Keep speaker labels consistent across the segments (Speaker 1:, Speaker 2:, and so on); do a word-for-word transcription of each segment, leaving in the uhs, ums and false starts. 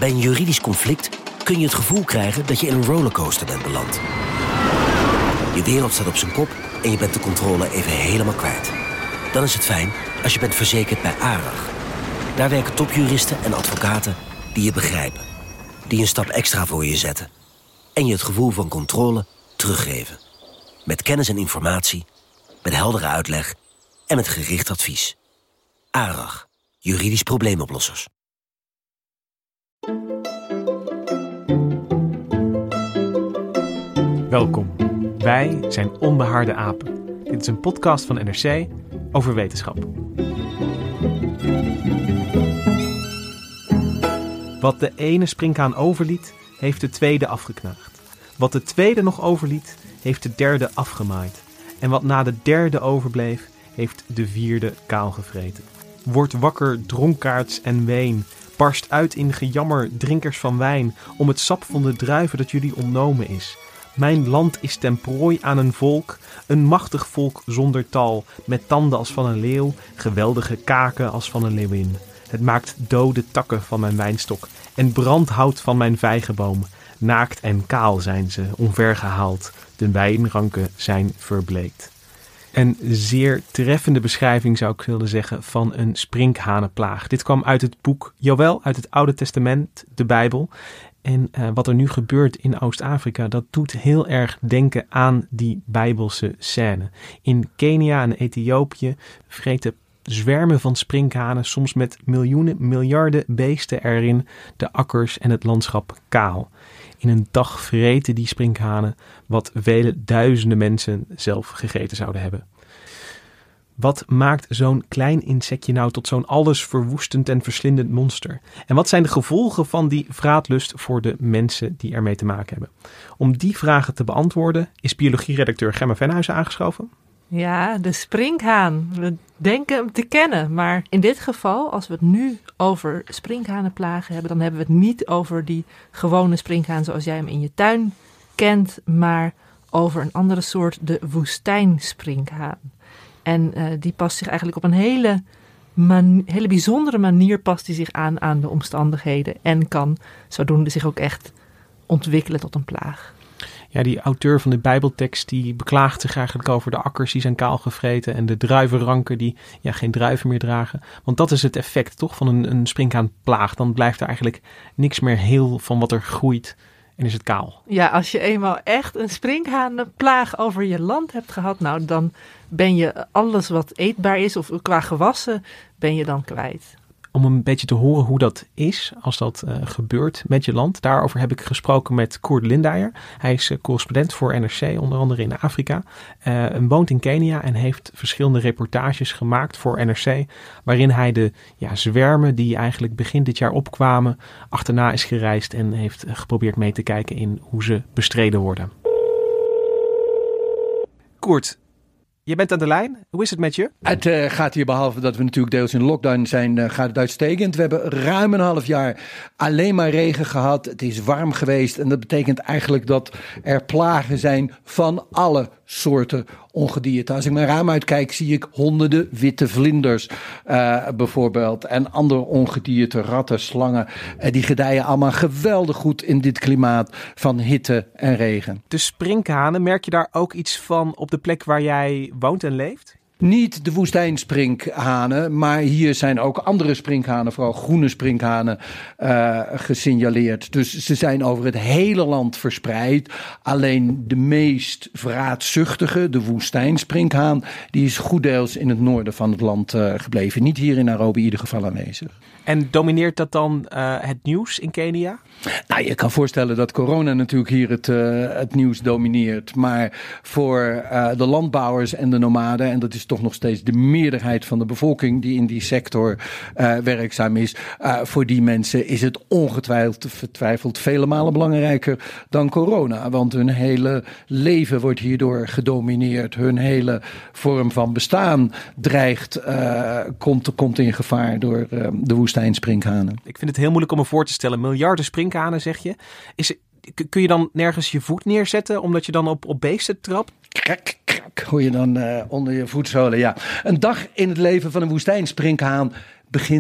Speaker 1: Bij een juridisch conflict kun je het gevoel krijgen dat je in een rollercoaster bent beland. Je wereld staat op zijn kop en je bent de controle even helemaal kwijt. Dan is het fijn als je bent verzekerd bij ARAG. Daar werken topjuristen en advocaten die je begrijpen. Die een stap extra voor je zetten. En je het gevoel van controle teruggeven. Met kennis en informatie, met heldere uitleg en met gericht advies. ARAG, juridisch probleemoplossers.
Speaker 2: Welkom. Wij zijn Onbehaarde Apen. Dit is een podcast van N R C over wetenschap. Wat de ene sprinkhaan overliet, heeft de tweede afgeknaagd. Wat de tweede nog overliet, heeft de derde afgemaaid. En wat na de derde overbleef, heeft de vierde kaal gevreten. Word wakker, dronkaards en ween. Barst uit in gejammer, drinkers van wijn, om het sap van de druiven dat jullie ontnomen is. Mijn land is ten prooi aan een volk, een machtig volk zonder tal, met tanden als van een leeuw, geweldige kaken als van een leeuwin. Het maakt dode takken van mijn wijnstok en brandhout van mijn vijgenboom. Naakt en kaal zijn ze, omvergehaald, de wijnranken zijn verbleekt. Een zeer treffende beschrijving, zou ik willen zeggen, van een sprinkhanenplaag. Dit kwam uit het boek, jawel, uit het Oude Testament, de Bijbel. En uh, wat er nu gebeurt in Oost-Afrika, dat doet heel erg denken aan die Bijbelse scène. In Kenia en Ethiopië vreten zwermen van sprinkhanen, soms met miljoenen, miljarden beesten erin, de akkers en het landschap kaal. In een dag vreten die sprinkhanen wat vele duizenden mensen zelf gegeten zouden hebben. Wat maakt zo'n klein insectje nou tot zo'n allesverwoestend en verslindend monster? En wat zijn de gevolgen van die vraatlust voor de mensen die ermee te maken hebben? Om die vragen te beantwoorden is biologieredacteur Gemma Venhuizen aangeschoven.
Speaker 3: Ja, de sprinkhaan. We denken hem te kennen, maar in dit geval, als we het nu over sprinkhanenplagen hebben, dan hebben we het niet over die gewone sprinkhaan zoals jij hem in je tuin kent, maar over een andere soort, de woestijnsprinkhaan. En uh, die past zich eigenlijk op een hele, man- hele bijzondere manier past die zich aan aan de omstandigheden en kan zodoende zich ook echt ontwikkelen tot een plaag.
Speaker 2: Ja, die auteur van de Bijbeltekst die beklaagt zich eigenlijk over de akkers die zijn kaal gevreten en de druivenranken die ja, geen druiven meer dragen. Want dat is het effect toch van een, een sprinkhaanplaag. Dan blijft er eigenlijk niks meer heel van wat er groeit en is het kaal.
Speaker 3: Ja, als je eenmaal echt een sprinkhaanplaag over je land hebt gehad, nou dan ben je alles wat eetbaar is of qua gewassen ben je dan kwijt.
Speaker 2: Om een beetje te horen hoe dat is als dat uh, gebeurt met je land. Daarover heb ik gesproken met Koert Lindeyer. Hij is uh, correspondent voor N R C, onder andere in Afrika. Uh, woont in Kenia en heeft verschillende reportages gemaakt voor N R C. Waarin hij de ja, zwermen die eigenlijk begin dit jaar opkwamen achterna is gereisd en heeft uh, geprobeerd mee te kijken in hoe ze bestreden worden. Koert, je bent aan de lijn. Hoe is het met je?
Speaker 4: Het uh, gaat hier, behalve dat we natuurlijk deels in lockdown zijn, uh, gaat het uitstekend. We hebben ruim een half jaar alleen maar regen gehad. Het is warm geweest en dat betekent eigenlijk dat er plagen zijn van alle soorten ongedierte. Als ik mijn raam uitkijk, zie ik honderden witte vlinders uh, bijvoorbeeld. En andere ongedierte, ratten, slangen. Uh, die gedijen allemaal geweldig goed in dit klimaat van hitte en regen.
Speaker 2: De sprinkhanen, merk je daar ook iets van op de plek waar jij woont en leeft?
Speaker 4: Niet de woestijnsprinkhanen, maar hier zijn ook andere sprinkhanen, vooral groene sprinkhanen, uh, gesignaleerd. Dus ze zijn over het hele land verspreid. Alleen de meest vraatzuchtige, de woestijnsprinkhaan, die is goeddeels in het noorden van het land uh, gebleven. Niet hier in Nairobi in ieder geval aanwezig.
Speaker 2: En domineert dat dan uh, het nieuws in Kenia?
Speaker 4: Nou, je kan voorstellen dat corona natuurlijk hier het, uh, het nieuws domineert. Maar voor uh, de landbouwers en de nomaden, en dat is toch nog steeds de meerderheid van de bevolking die in die sector uh, werkzaam is. Uh, voor die mensen is het ongetwijfeld vertwijfeld vele malen belangrijker dan corona. Want hun hele leven wordt hierdoor gedomineerd. Hun hele vorm van bestaan dreigt, uh, komt, komt in gevaar door uh, de woestijnsprinkhanen.
Speaker 2: Ik vind het heel moeilijk om me voor te stellen. Miljarden sprinkhanen, zeg je. Is, kun je dan nergens je voet neerzetten omdat je dan op, op beesten trapt?
Speaker 4: Krak, krak, hoor je dan uh, onder je voetzolen. Ja. Een dag in het leven van een woestijnsprinkhaan begint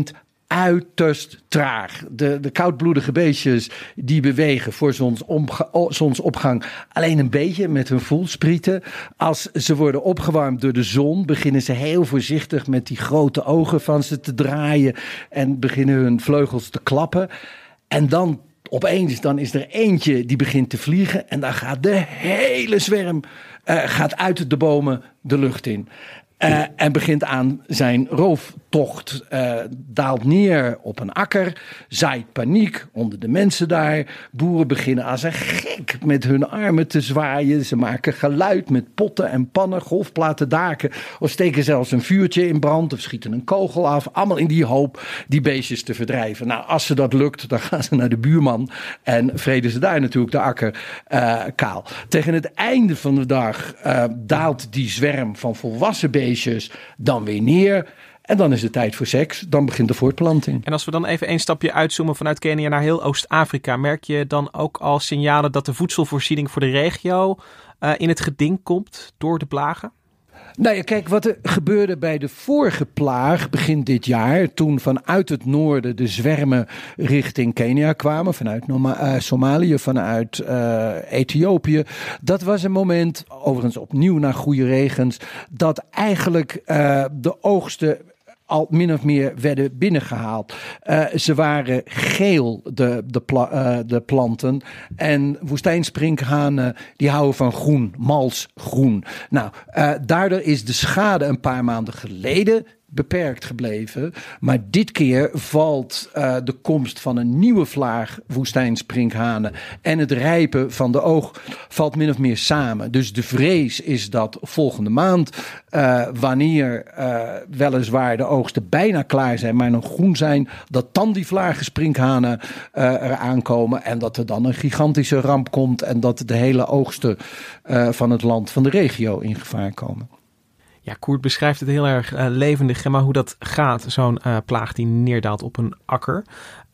Speaker 4: uiterst traag. De, de koudbloedige beestjes die bewegen voor zonsopga- zonsopgang alleen een beetje met hun voelsprieten. Als ze worden opgewarmd door de zon, beginnen ze heel voorzichtig met die grote ogen van ze te draaien en beginnen hun vleugels te klappen. En dan opeens dan is er eentje die begint te vliegen en dan gaat de hele zwerm uh, gaat uit de bomen de lucht in. Uh, en begint aan zijn rooftocht, uh, daalt neer op een akker, zaait paniek onder de mensen daar. Boeren beginnen als een gek met hun armen te zwaaien. Ze maken geluid met potten en pannen, golfplaten, daken. Of steken zelfs een vuurtje in brand of schieten een kogel af. Allemaal in die hoop die beestjes te verdrijven. Nou, als ze dat lukt, dan gaan ze naar de buurman en vreden ze daar natuurlijk de akker uh, kaal. Tegen het einde van de dag uh, daalt die zwerm van volwassen beestjes dan weer neer. En dan is het tijd voor seks. Dan begint de voortplanting.
Speaker 2: En als we dan even een stapje uitzoomen vanuit Kenia naar heel Oost-Afrika, merk je dan ook al signalen dat de voedselvoorziening voor de regio uh, in het geding komt door de plagen?
Speaker 4: Nou ja, kijk, wat er gebeurde bij de vorige plaag begin dit jaar, toen vanuit het noorden de zwermen richting Kenia kwamen, vanuit Noma- uh, Somalië, vanuit uh, Ethiopië. Dat was een moment, overigens opnieuw na goede regens, dat eigenlijk uh, de oogsten al min of meer werden binnengehaald. Uh, ze waren geel, de, de, pla, uh, de planten. En woestijnsprinkhanen, die houden van groen, mals groen. Nou, uh, daardoor is de schade een paar maanden geleden beperkt gebleven. Maar dit keer valt uh, de komst van een nieuwe vlaag woestijnsprinkhanen en het rijpen van de oog valt min of meer samen. Dus de vrees is dat volgende maand, uh, wanneer uh, weliswaar de oogsten bijna klaar zijn, maar nog groen zijn, dat dan die vlagensprinkhanen uh, eraan komen en dat er dan een gigantische ramp komt en dat de hele oogsten uh, van het land, van de regio in gevaar komen.
Speaker 2: Ja, Koert beschrijft het heel erg uh, levendig, maar hoe dat gaat, zo'n uh, plaag die neerdaalt op een akker.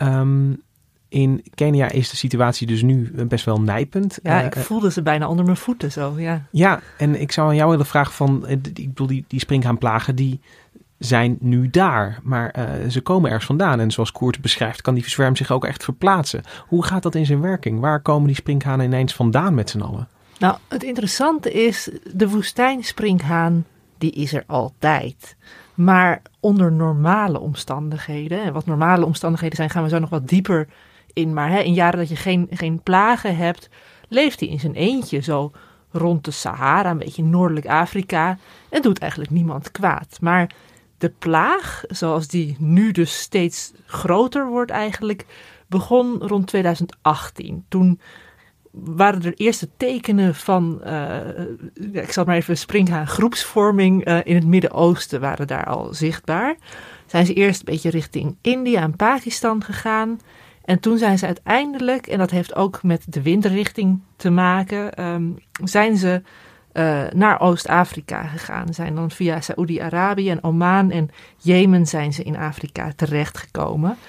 Speaker 2: Um, in Kenia is de situatie dus nu best wel nijpend.
Speaker 3: Ja,
Speaker 2: uh,
Speaker 3: ik voelde ze bijna onder mijn voeten zo, ja.
Speaker 2: Ja, en ik zou aan jou willen vragen van, uh, ik bedoel, die, die sprinkhaanplagen, die zijn nu daar, maar uh, ze komen ergens vandaan. En zoals Koert beschrijft, kan die zwerm zich ook echt verplaatsen. Hoe gaat dat in zijn werking? Waar komen die sprinkhanen ineens vandaan met z'n allen?
Speaker 3: Nou, het interessante is, de woestijnsprinkhaan, die is er altijd. Maar onder normale omstandigheden, en wat normale omstandigheden zijn, gaan we zo nog wat dieper in. Maar hè, in jaren dat je geen, geen plagen hebt, leeft hij in zijn eentje zo rond de Sahara, een beetje noordelijk Afrika, en doet eigenlijk niemand kwaad. Maar de plaag, zoals die nu dus steeds groter wordt eigenlijk, begon rond tweeduizend achttien. Toen waren er eerste tekenen van, uh, ik zal maar even sprinkhaan, groepsvorming uh, in het Midden-Oosten waren daar al zichtbaar. Zijn ze eerst een beetje richting India en Pakistan gegaan. En toen zijn ze uiteindelijk, en dat heeft ook met de windrichting te maken, um, zijn ze uh, naar Oost-Afrika gegaan. Zijn dan via Saoedi-Arabië en Oman en Jemen zijn ze in Afrika terechtgekomen.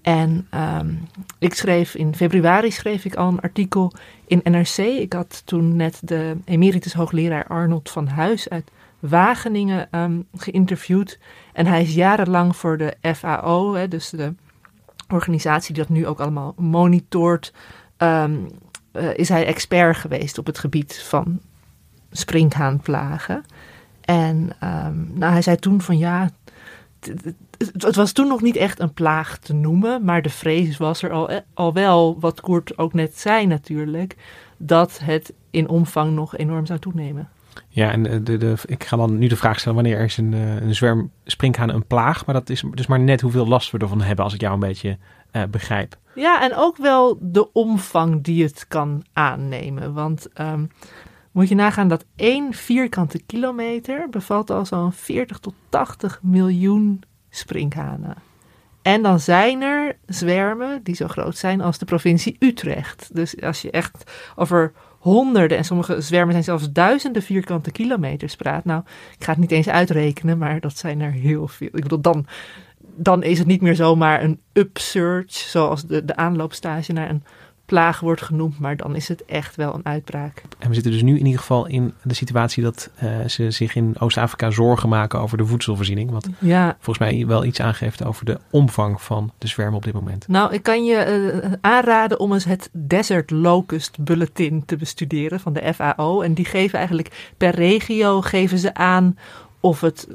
Speaker 3: En um, ik schreef in februari schreef ik al een artikel in N R C. Ik had toen net de emeritus hoogleraar Arnold van Huis uit Wageningen um, geïnterviewd. En hij is jarenlang voor de F A O, hè, dus de organisatie die dat nu ook allemaal monitort, um, uh, is hij expert geweest op het gebied van sprinkhaanplagen. En um, nou, hij zei toen van ja, t- t- het was toen nog niet echt een plaag te noemen, maar de vrees was er al, al wel, wat Koert ook net zei natuurlijk, dat het in omvang nog enorm zou toenemen.
Speaker 2: Ja, en de, de, de, ik ga dan nu de vraag stellen, wanneer is een, een zwerm sprinkhaan een plaag? Maar dat is dus maar net hoeveel last we ervan hebben, als ik jou een beetje uh, begrijp.
Speaker 3: Ja, en ook wel de omvang die het kan aannemen. Want um, moet je nagaan dat één vierkante kilometer bevat al zo'n veertig tot tachtig miljoen sprinkhanen. En dan zijn er zwermen die zo groot zijn als de provincie Utrecht. Dus als je echt over honderden en sommige zwermen zijn zelfs duizenden vierkante kilometers praat. Nou, ik ga het niet eens uitrekenen, maar dat zijn er heel veel. Ik bedoel, dan, dan is het niet meer zomaar een upsurge, zoals de, de aanloopstage naar een plaag wordt genoemd, maar dan is het echt wel een uitbraak.
Speaker 2: En we zitten dus nu in ieder geval in de situatie dat uh, ze zich in Oost-Afrika zorgen maken over de voedselvoorziening. Wat
Speaker 3: ja.
Speaker 2: volgens mij wel iets aangeeft over de omvang van de zwerm op dit moment.
Speaker 3: Nou, ik kan je uh, aanraden om eens het Desert Locust Bulletin te bestuderen van de F A O. En die geven eigenlijk per regio geven ze aan of het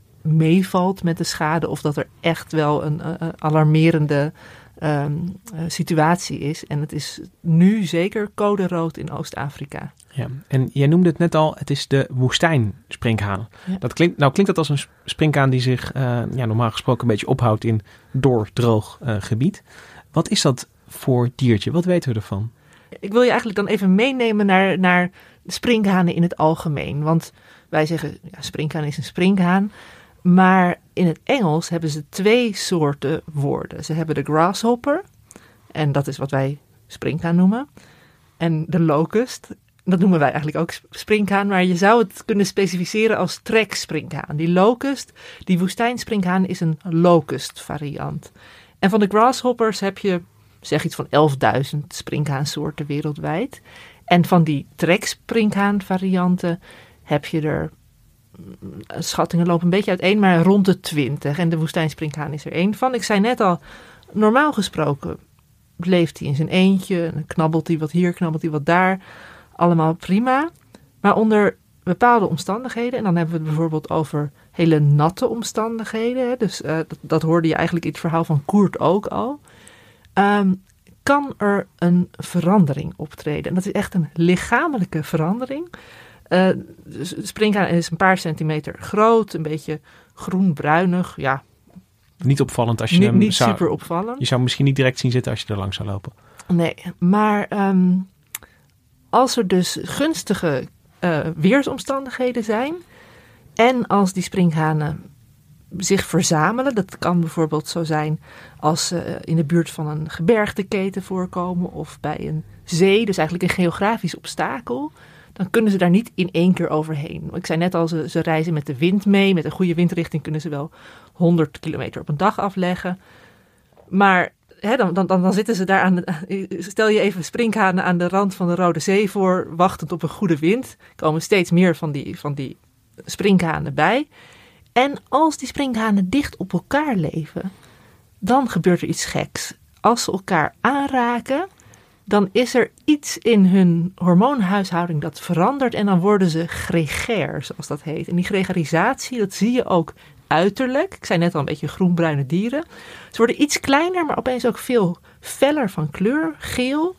Speaker 3: meevalt met de schade of dat er echt wel een uh, alarmerende Um, uh, situatie is. En het is nu zeker code rood in Oost-Afrika.
Speaker 2: Ja, en jij noemde het net al, het is de woestijnsprinkhaan. Ja. Dat klinkt, nou klinkt dat als een sprinkhaan die zich uh, ja, normaal gesproken een beetje ophoudt in doordroog uh, gebied. Wat is dat voor diertje? Wat weten we ervan?
Speaker 3: Ik wil je eigenlijk dan even meenemen naar, naar sprinkhanen in het algemeen. Want wij zeggen, ja, sprinkhaan is een sprinkhaan. Maar in het Engels hebben ze twee soorten woorden. Ze hebben de grasshopper, en dat is wat wij sprinkhaan noemen. En de locust, dat noemen wij eigenlijk ook sprinkhaan. Maar je zou het kunnen specificeren als treksprinkhaan. Die locust, die woestijnsprinkhaan, is een locust variant. En van de grasshoppers heb je, zeg iets van elfduizend sprinkhaansoorten wereldwijd. En van die treksprinkhaan varianten heb je er, schattingen lopen een beetje uiteen, maar rond de twintig. En de woestijnsprinkhaan is er één van. Ik zei net al, normaal gesproken leeft hij in zijn eentje. Dan knabbelt hij wat hier, knabbelt hij wat daar. Allemaal prima. Maar onder bepaalde omstandigheden, en dan hebben we het bijvoorbeeld over hele natte omstandigheden. Hè, dus uh, dat, dat hoorde je eigenlijk in het verhaal van Koert ook al. Um, kan er een verandering optreden. En dat is echt een lichamelijke verandering. Uh, sprinkhaan is een paar centimeter groot, een beetje groen-bruinig, ja.
Speaker 2: Niet opvallend als je
Speaker 3: niet,
Speaker 2: hem
Speaker 3: niet
Speaker 2: zou,
Speaker 3: super opvallend.
Speaker 2: Je zou hem misschien niet direct zien zitten als je er langs zou lopen.
Speaker 3: Nee, maar um, als er dus gunstige uh, weersomstandigheden zijn en als die sprinkhanen zich verzamelen, dat kan bijvoorbeeld zo zijn als ze uh, in de buurt van een gebergteketen voorkomen of bij een zee, dus eigenlijk een geografisch obstakel, dan kunnen ze daar niet in één keer overheen. Ik zei net al, ze, ze reizen met de wind mee. Met een goede windrichting kunnen ze wel honderd kilometer op een dag afleggen. Maar hè, dan, dan, dan zitten ze daar aan de, stel je even sprinkhanen aan de rand van de Rode Zee voor, wachtend op een goede wind. Er komen steeds meer van die, van die sprinkhanen bij. En als die sprinkhanen dicht op elkaar leven, dan gebeurt er iets geks. Als ze elkaar aanraken, dan is er iets in hun hormoonhuishouding dat verandert en dan worden ze gregair, zoals dat heet. En die gregarisatie, dat zie je ook uiterlijk. Ik zei net al een beetje groenbruine dieren. Ze worden iets kleiner, maar opeens ook veel feller van kleur, geel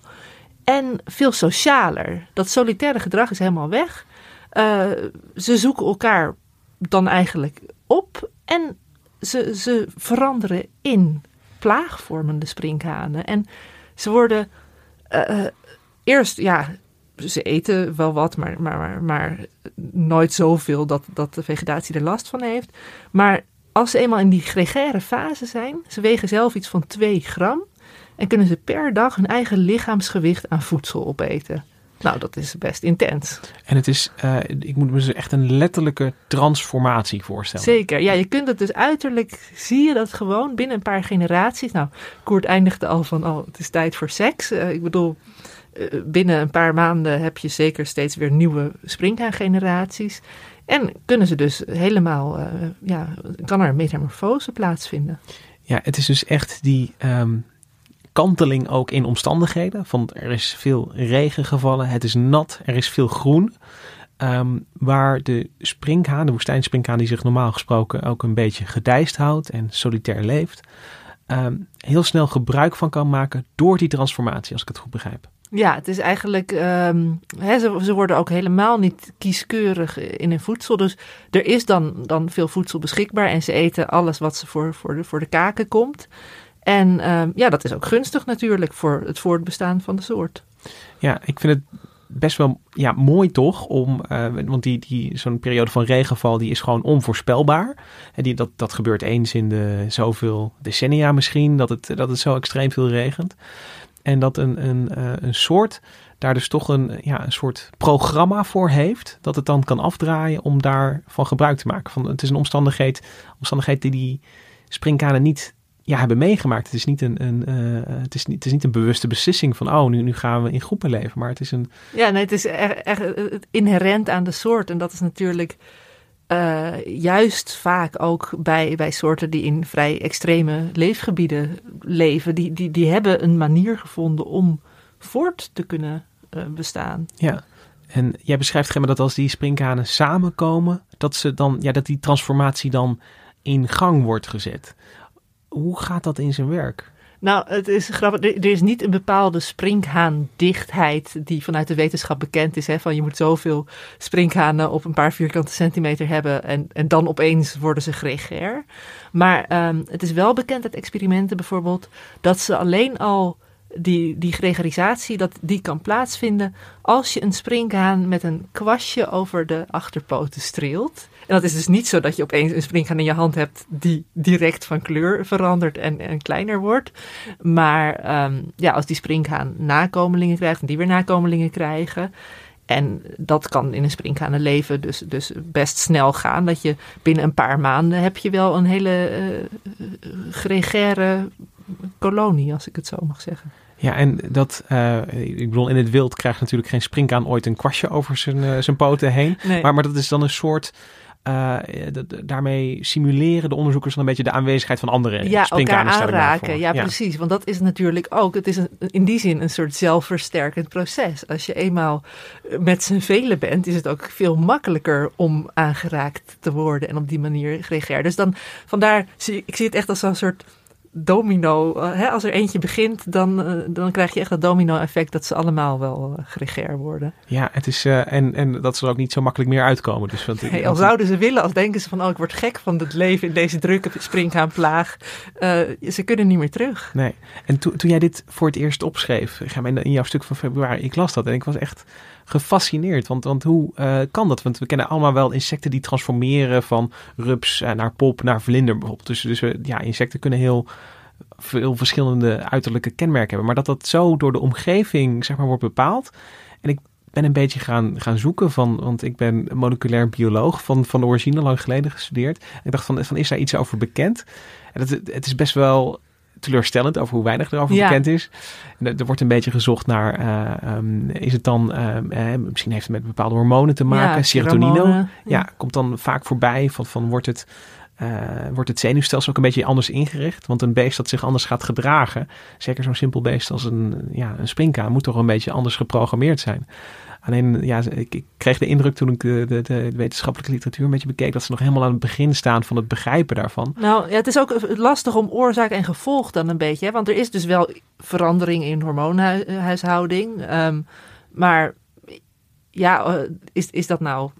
Speaker 3: en veel socialer. Dat solitaire gedrag is helemaal weg. Uh, ze zoeken elkaar dan eigenlijk op en ze, ze veranderen in plaagvormende sprinkhanen. En ze worden Uh, eerst, ja, ze eten wel wat, maar, maar, maar, maar nooit zoveel dat, dat de vegetatie er last van heeft. Maar als ze eenmaal in die gregaire fase zijn, ze wegen zelf iets van twee gram en kunnen ze per dag hun eigen lichaamsgewicht aan voedsel opeten. Nou, dat is best intens.
Speaker 2: En het is, uh, ik moet me echt een letterlijke transformatie voorstellen.
Speaker 3: Zeker, ja, je kunt het dus uiterlijk, zie je dat gewoon binnen een paar generaties. Nou, Koert eindigde al van, oh, het is tijd voor seks. Uh, ik bedoel, uh, binnen een paar maanden heb je zeker steeds weer nieuwe sprinkhaangeneraties. En kunnen ze dus helemaal, uh, ja, kan er een metamorfose plaatsvinden.
Speaker 2: Ja, het is dus echt die Um... kanteling ook in omstandigheden. Van er is veel regen gevallen, het is nat, er is veel groen. Um, waar de sprinkhaan, de woestijnsprinkhaan die zich normaal gesproken ook een beetje gedijst houdt en solitair leeft, um, heel snel gebruik van kan maken door die transformatie, als ik het goed begrijp.
Speaker 3: Ja, het is eigenlijk, um, hè, ze, ze worden ook helemaal niet kieskeurig in hun voedsel. Dus er is dan, dan veel voedsel beschikbaar en ze eten alles wat ze voor, voor, de, voor de kaken komt. En um, ja, dat is ook gunstig natuurlijk voor het voortbestaan van de soort.
Speaker 2: Ja, ik vind het best wel ja, mooi toch, om, uh, want die, die, zo'n periode van regenval die is gewoon onvoorspelbaar. En die, dat, dat gebeurt eens in de zoveel decennia misschien, dat het, dat het zo extreem veel regent. En dat een, een, uh, een soort daar dus toch een, ja, een soort programma voor heeft, dat het dan kan afdraaien om daarvan gebruik te maken. Van, het is een omstandigheid, omstandigheid die die sprinkhanen niet ja, hebben meegemaakt. Het is niet een, een, uh, het is niet, het is niet een bewuste beslissing van, oh, nu, nu gaan we in groepen leven. Maar het is een...
Speaker 3: Ja, nee, het is echt, echt inherent aan de soort. En dat is natuurlijk uh, juist vaak ook bij, bij soorten die in vrij extreme leefgebieden leven. Die, die, die hebben een manier gevonden om voort te kunnen uh, bestaan.
Speaker 2: Ja, en jij beschrijft Gemma dat als die sprinkhanen samenkomen, dat ze dan, ja, dat die transformatie dan in gang wordt gezet. Hoe gaat dat in zijn werk?
Speaker 3: Nou, het is grappig. Er is niet een bepaalde sprinkhaandichtheid die vanuit de wetenschap bekend is. Hè, van je moet zoveel sprinkhanen op een paar vierkante centimeter hebben en, en dan opeens worden ze gregair. Maar um, het is wel bekend uit experimenten bijvoorbeeld dat ze alleen al die, die gregarisatie, dat die kan plaatsvinden als je een sprinkhaan met een kwastje over de achterpoten streelt. En dat is dus niet zo dat je opeens een sprinkhaan in je hand hebt die direct van kleur verandert en, en kleiner wordt. Maar um, ja, als die sprinkhaan nakomelingen krijgt en die weer nakomelingen krijgen. En dat kan in een sprinkhanenleven dus, dus best snel gaan. Dat je binnen een paar maanden heb je wel een hele uh, gregaire kolonie, als ik het zo mag zeggen.
Speaker 2: Ja, en dat, uh, ik bedoel, in het wild krijgt natuurlijk geen sprinkhaan ooit een kwastje over zijn, uh, zijn poten heen.
Speaker 3: Nee.
Speaker 2: Maar, maar dat is dan een soort, uh, d- d- daarmee simuleren de onderzoekers dan een beetje de aanwezigheid van andere
Speaker 3: ja,
Speaker 2: sprinkhanen.
Speaker 3: elkaar aanraken.
Speaker 2: Ja,
Speaker 3: Ja, precies. Want dat is natuurlijk ook, het is een, in die zin een soort zelfversterkend proces. Als je eenmaal met z'n velen bent, is het ook veel makkelijker om aangeraakt te worden en op die manier gregair. Dus dan, vandaar, ik zie het echt als een soort domino. Uh, hè, als er eentje begint, dan, uh, dan krijg je echt dat domino-effect dat ze allemaal wel uh, gregair worden.
Speaker 2: Ja, het is, uh, en, en dat ze er ook niet zo makkelijk meer uitkomen. Dus, want,
Speaker 3: Hey, al zouden ze willen, als denken ze van, oh, ik word gek van het leven in deze drukke sprinkhaanplaag. Uh, ze kunnen niet meer terug.
Speaker 2: Nee. En to, toen jij dit voor het eerst opschreef, in jouw stuk van februari, ik las dat en ik was echt gefascineerd. Want, want hoe uh, kan dat? Want we kennen allemaal wel insecten die transformeren van rups uh, naar pop, naar vlinder bijvoorbeeld. Dus, dus uh, ja, insecten kunnen heel veel verschillende uiterlijke kenmerken hebben. Maar dat dat zo door de omgeving, zeg maar, wordt bepaald. En ik ben een beetje gaan, gaan zoeken van, want ik ben moleculair bioloog van, van de origine, lang geleden gestudeerd. En ik dacht van, van is daar iets over bekend? En dat, het is best wel teleurstellend over hoe weinig erover ja. bekend is. En er, er wordt een beetje gezocht naar, uh, um, is het dan, uh, uh, misschien heeft het met bepaalde hormonen te maken, ja, serotonine. Ja. ja, komt dan vaak voorbij van, van wordt het Uh, wordt het zenuwstelsel ook een beetje anders ingericht. Want een beest dat zich anders gaat gedragen, zeker zo'n simpel beest als een, ja, een sprinkhaan, moet toch een beetje anders geprogrammeerd zijn. Alleen, ja, ik, ik kreeg de indruk toen ik de, de, de wetenschappelijke literatuur een beetje bekeek, dat ze nog helemaal aan het begin staan van het begrijpen daarvan.
Speaker 3: Nou, ja, het is ook lastig om oorzaak en gevolg dan een beetje. Hè? Want er is dus wel verandering in hormoonhuishouding. Um, maar ja, is, is dat nou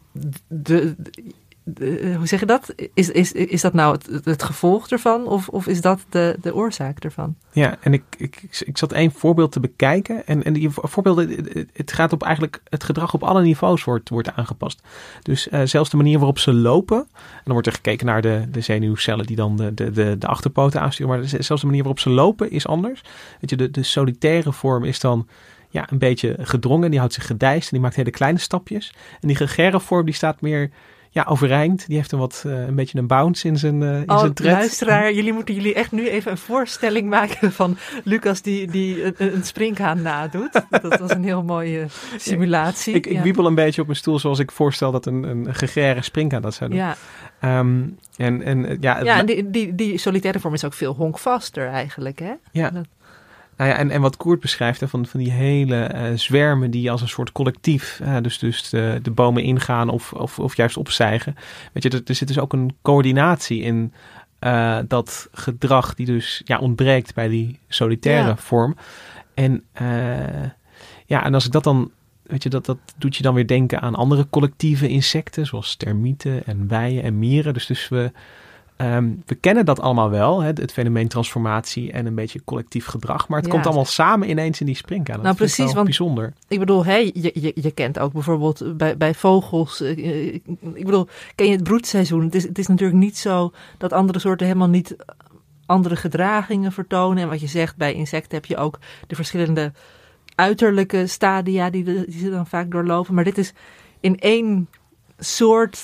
Speaker 3: de... de De, hoe zeg je dat? Is, is, is dat nou het, het gevolg ervan of, of is dat de, de oorzaak ervan?
Speaker 2: Ja, en ik, ik, ik zat één voorbeeld te bekijken. En, en die voorbeelden, het gaat op eigenlijk het gedrag op alle niveaus wordt, wordt aangepast. Dus uh, zelfs de manier waarop ze lopen. En dan wordt er gekeken naar de, de zenuwcellen die dan de, de, de, de achterpoten aansturen. Maar zelfs de manier waarop ze lopen is anders. Weet je, de, de solitaire vorm is dan ja, een beetje gedrongen. Die houdt zich gedijst en die maakt hele kleine stapjes. En die gregaire vorm die staat meer ja, overeind. Die heeft een wat uh, een beetje een bounce in zijn, uh, in
Speaker 3: oh,
Speaker 2: zijn tred.
Speaker 3: Luisteraar, jullie moeten jullie echt nu even een voorstelling maken van Lucas die, die een, een sprinkhaan nadoet. Dat was een heel mooie simulatie.
Speaker 2: Ik, ik
Speaker 3: ja.
Speaker 2: wiebel een beetje op mijn stoel zoals ik voorstel dat een, een gregaire sprinkhaan dat zou doen.
Speaker 3: Ja,
Speaker 2: um, en, en, ja,
Speaker 3: ja en die, die, die solitaire vorm is ook veel honkvaster eigenlijk, hè?
Speaker 2: Ja.
Speaker 3: Dat...
Speaker 2: Nou ja, en, en wat Koert beschrijft, hè, van, van die hele uh, zwermen die als een soort collectief, uh, dus, dus de, de bomen ingaan of, of, of juist opstijgen. Weet je, er, er zit dus ook een coördinatie in uh, dat gedrag die dus ja, ontbreekt bij die solitaire ja. vorm. En uh, ja, en als ik dat dan, weet je, dat, dat doet je dan weer denken aan andere collectieve insecten, zoals termieten en bijen en mieren. Dus, dus we... Um, we kennen dat allemaal wel, hè, het fenomeen transformatie en een beetje collectief gedrag. Maar het ja. komt allemaal samen ineens in die sprinkhaan. Dat
Speaker 3: nou,
Speaker 2: precies,
Speaker 3: wel
Speaker 2: want bijzonder.
Speaker 3: Ik bedoel, hè, je, je, je kent ook bijvoorbeeld bij, bij vogels. Uh, ik bedoel, ken je het broedseizoen? Het is, het is natuurlijk niet zo dat andere soorten helemaal niet andere gedragingen vertonen. En wat je zegt, bij insecten heb je ook de verschillende uiterlijke stadia die, de, die ze dan vaak doorlopen. Maar dit is in één soort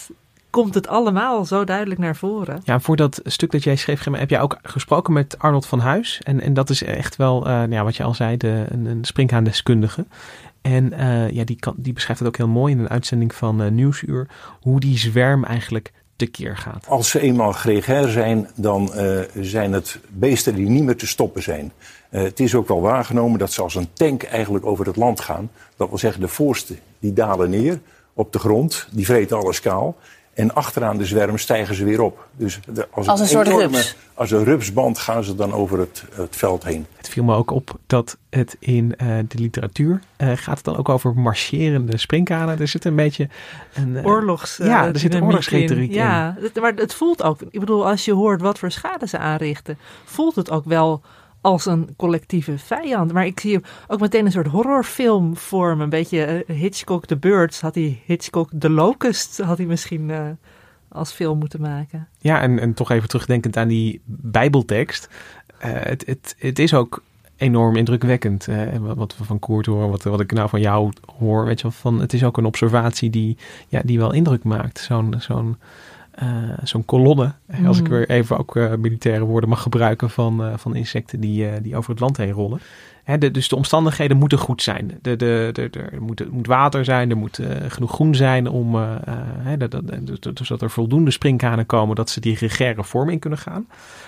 Speaker 3: komt het allemaal zo duidelijk naar voren.
Speaker 2: Ja, voor dat stuk dat jij schreef, Gemma, heb jij ook gesproken met Arnold van Huis. En, en dat is echt wel, uh, nou ja, wat je al zei, de, een, een springhaandeskundige. En uh, ja, die, kan, die beschrijft het ook heel mooi in een uitzending van uh, Nieuwsuur, hoe die zwerm eigenlijk tekeer gaat.
Speaker 5: Als ze eenmaal gregair zijn, dan uh, zijn het beesten die niet meer te stoppen zijn. Uh, het is ook wel waargenomen dat ze als een tank eigenlijk over het land gaan. Dat wil zeggen, de voorste die dalen neer op de grond, die vreten alles kaal. En achteraan de zwerm stijgen ze weer op. Dus de, als,
Speaker 6: als een soort enorme, rups.
Speaker 5: Als een rupsband gaan ze dan over het, het veld heen.
Speaker 2: Het viel me ook op dat het in uh, de literatuur uh, gaat het dan ook over marcherende sprinkhanen. Er zit een beetje een uh,
Speaker 3: oorlogs. Uh,
Speaker 2: ja, er zit een oorlogsretoriek in.
Speaker 3: Ja, het, maar het voelt ook. Ik bedoel, als je hoort wat voor schade ze aanrichten, voelt het ook wel als een collectieve vijand. Maar ik zie ook meteen een soort horrorfilm vormen. Een beetje uh, Hitchcock The Birds. Had hij Hitchcock The Locust had hij misschien uh, als film moeten maken.
Speaker 2: Ja, en, en toch even terugdenkend aan die Bijbeltekst. Uh, het, het, het is ook enorm indrukwekkend. Uh, wat we van Koert horen, wat, wat ik nou van jou hoor. Weet je wel, van, het is ook een observatie die, ja, die wel indruk maakt. Zo'n... zo'n Uh, zo'n kolonne, mm. als ik weer even ook uh, militaire woorden mag gebruiken van, uh, van insecten die, uh, die over het land heen rollen. Hè, de, dus de omstandigheden moeten goed zijn. De, de, de, de, er, moet, er moet water zijn, er moet uh, genoeg groen zijn om, uh, uh, hè, dat, dat, dat, dus dat er voldoende sprinkhanen komen dat ze die gregaire vorm in kunnen gaan.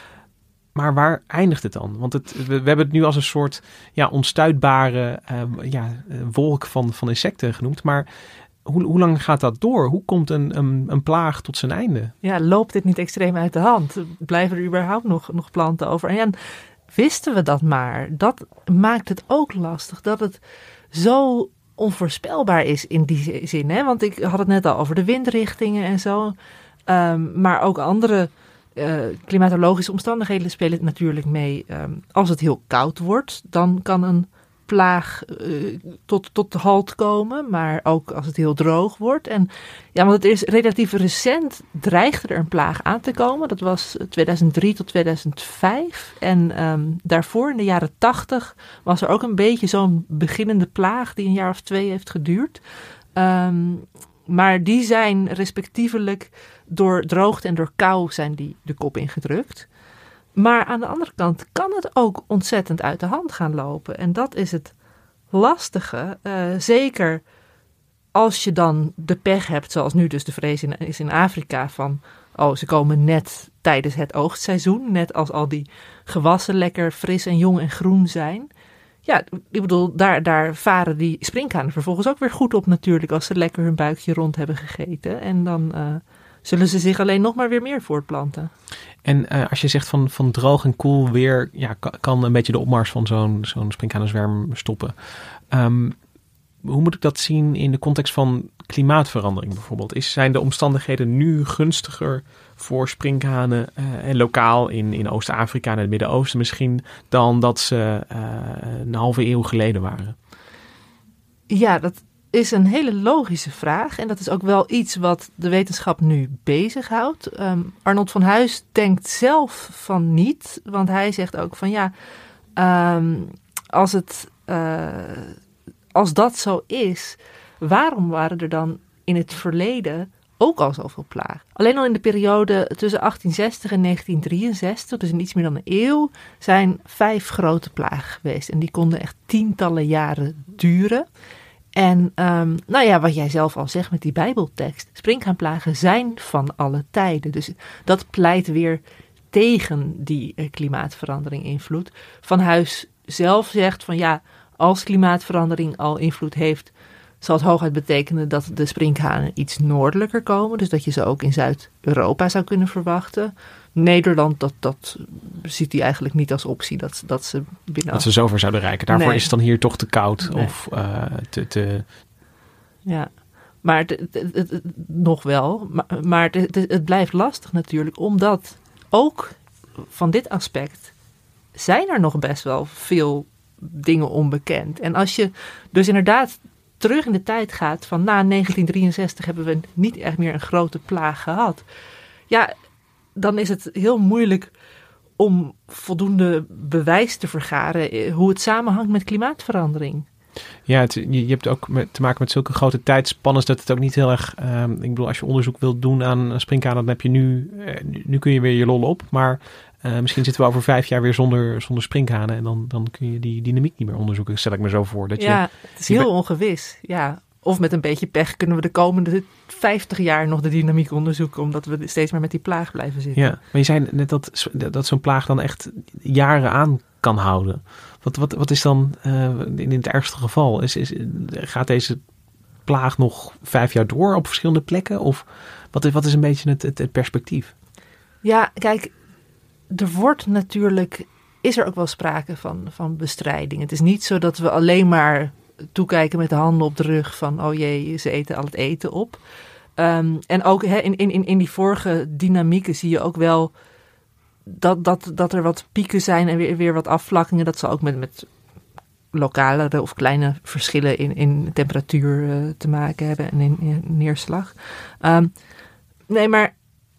Speaker 2: Maar waar eindigt het dan? Want het, we, we hebben het nu als een soort ja, onstuitbare uh, ja, wolk van, van insecten genoemd, maar Hoe, hoe lang gaat dat door? Hoe komt een, een, een plaag tot zijn einde?
Speaker 3: Ja, loopt dit niet extreem uit de hand? Blijven er überhaupt nog, nog planten over? En ja, wisten we dat maar? Dat maakt het ook lastig. Dat het zo onvoorspelbaar is in die zin. Hè? Want ik had het net al over de windrichtingen en zo. Um, maar ook andere uh, klimatologische omstandigheden spelen natuurlijk mee. Um, als het heel koud wordt, dan kan een plaag uh, tot, tot de halt komen, maar ook als het heel droog wordt. En ja, want het is relatief recent dreigde er een plaag aan te komen. Dat was tweeduizend drie tot tweeduizend vijf. En um, daarvoor in de jaren tachtig was er ook een beetje zo'n beginnende plaag die een jaar of twee heeft geduurd. Um, maar die zijn respectievelijk door droogte en door kou zijn die de kop ingedrukt. Maar aan de andere kant kan het ook ontzettend uit de hand gaan lopen. En dat is het lastige. Uh, zeker als je dan de pech hebt, zoals nu dus de vrees in, is in Afrika van, oh, ze komen net tijdens het oogstseizoen. Net als al die gewassen lekker fris en jong en groen zijn. Ja, ik bedoel, daar, daar varen die sprinkhanen vervolgens ook weer goed op natuurlijk, als ze lekker hun buikje rond hebben gegeten. En dan uh, zullen ze zich alleen nog maar weer meer voortplanten.
Speaker 2: En uh, als je zegt van, van droog en koel weer, ja, kan, kan een beetje de opmars van zo'n, zo'n sprinkhanenzwerm stoppen. Um, hoe moet ik dat zien in de context van klimaatverandering bijvoorbeeld? Is, zijn de omstandigheden nu gunstiger voor sprinkhanen uh, en lokaal in, in Oost-Afrika en het Midden-Oosten misschien dan dat ze uh, een halve eeuw geleden waren?
Speaker 3: Ja, dat is een hele logische vraag. En dat is ook wel iets wat de wetenschap nu bezighoudt. Um, Arnold van Huis denkt zelf van niet. Want hij zegt ook van ja, um, als, het, uh, als dat zo is, waarom waren er dan in het verleden ook al zoveel plagen? Alleen al in de periode tussen achttien zestig en negentien drieënzestig, dus in iets meer dan een eeuw, zijn vijf grote plagen geweest. En die konden echt tientallen jaren duren. En um, nou ja, wat jij zelf al zegt met die Bijbeltekst, sprinkhaanplagen zijn van alle tijden. Dus dat pleit weer tegen die uh, klimaatverandering invloed. Van Huis zelf zegt van ja, als klimaatverandering al invloed heeft, zal het hooguit betekenen dat de sprinkhanen iets noordelijker komen. Dus dat je ze ook in Zuid-Europa zou kunnen verwachten. Nederland, dat, dat ziet hij eigenlijk niet als optie. Dat, dat ze binnen...
Speaker 2: Dat ze zover zouden reiken. Daarvoor
Speaker 3: nee.
Speaker 2: is het dan hier toch te koud
Speaker 3: Nee.
Speaker 2: of uh, te, te...
Speaker 3: Ja, maar het, het, het, het, nog wel. Maar, maar het, het, het blijft lastig natuurlijk. Omdat ook van dit aspect zijn er nog best wel veel dingen onbekend. En als je dus inderdaad terug in de tijd gaat van na negentien drieënzestig hebben we niet echt meer een grote plaag gehad. Ja, dan is het heel moeilijk om voldoende bewijs te vergaren hoe het samenhangt met klimaatverandering.
Speaker 2: Ja, het, je, je hebt ook met, te maken met zulke grote tijdspannen dat het ook niet heel erg... Uh, ik bedoel, als je onderzoek wilt doen aan springkanen, dan heb je nu... Uh, nu kun je weer je lol op, maar uh, misschien zitten we over vijf jaar weer zonder, zonder springkanen en dan, dan kun je die dynamiek niet meer onderzoeken, stel ik me zo voor. Dat
Speaker 3: ja,
Speaker 2: je,
Speaker 3: het is heel ongewis. Ja. Of met een beetje pech kunnen we de komende vijftig jaar nog de dynamiek onderzoeken, omdat we steeds maar met die plaag blijven zitten.
Speaker 2: Ja, maar je zei net dat, dat zo'n plaag dan echt jaren aan kan houden. Wat, wat, wat is dan uh, in het ergste geval? Is, is, gaat deze plaag nog vijf jaar door op verschillende plekken? Of wat is, wat is een beetje het, het, het perspectief?
Speaker 3: Ja, kijk, er wordt natuurlijk, is er ook wel sprake van, van bestrijding. Het is niet zo dat we alleen maar toekijken met de handen op de rug van, oh jee, ze eten al het eten op. Um, en ook he, in, in, in die vorige dynamieken zie je ook wel dat, dat, dat er wat pieken zijn en weer, weer wat afvlakkingen. Dat zal ook met, met lokale of kleine verschillen in, in temperatuur uh, te maken hebben en in, in neerslag. Um, nee, maar